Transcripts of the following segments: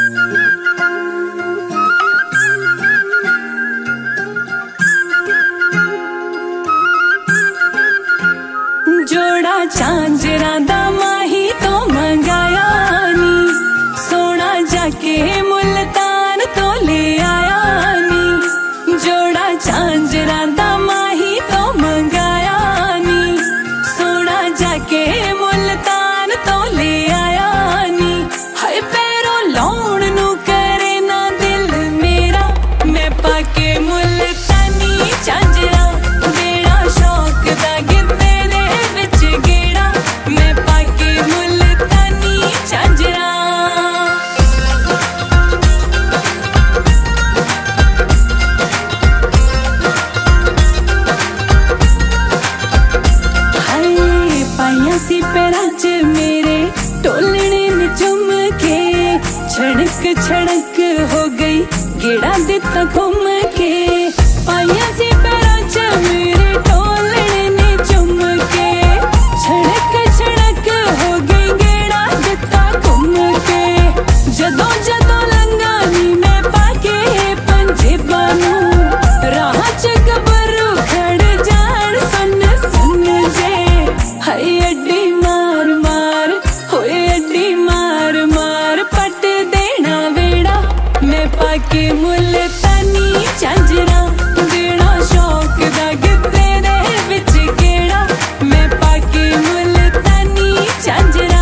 जोड़ा झांझरा दा माही तो मंगाया नी, सोना जाके मुल्तान तो ले आया नी। जोड़ा झांझरा दा माही तो मंगाया नी, सोना जाके मुल्तान तो ले आया नी। हाय पैरों लाउण नू करे ना दिल मेरा, मैं पाके मुल्तानी झांझरा देना शौक दा गिद्दे गेड़ा, मैं पाके मुल्तानी झांझरा। हाय पाइया सी पैरां च मेरे टोलने ने चुम के, छड़क छड़क हो गई गेड़ा दिता घूम के। पाइया सी पैरां च मेरे टोलने ने चुम के, छड़क छड़क हो गई गेड़ा दिता घूम के। जदों जदों लंघा नी मैं पाके पंजेबां नू, राह च गबरू खड़ जाण सुन सुन जे। हाय अड्डी मार मार होए अड्डी मार मार, पट देना वेड़ा मैं पाके मुल्तानी झांझरा देना शौक दा गिद्दे दे विच गेड़ा, मैं पाके मुल्तानी झांझरा।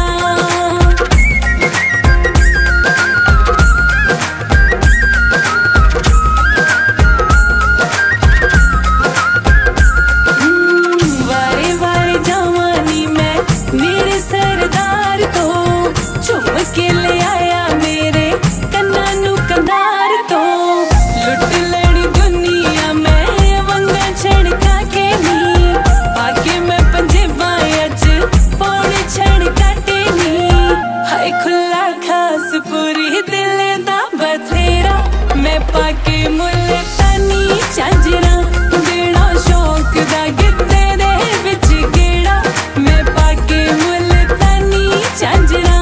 वारे वारे जवानी मैं मेरे सरदार तो, चुम के ले आया मेरे कन्ना नू कंधार तो। लुट लड़ी दुनिया मैं वंगा छड़का के नी, पाके मैं पंजेबां अच पौने छड़का के नी। हाय खुला खास पूरी दिल दा बथेरा, मैं पाके मुल्तानी झांझरा देना शौक दा गिद्दे दे विच गेड़ा, मैं पाके मुल्तानी झांझरा।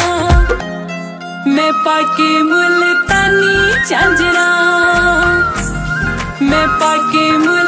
मैं पाके मुल्तानी झांझरा, मैं पाके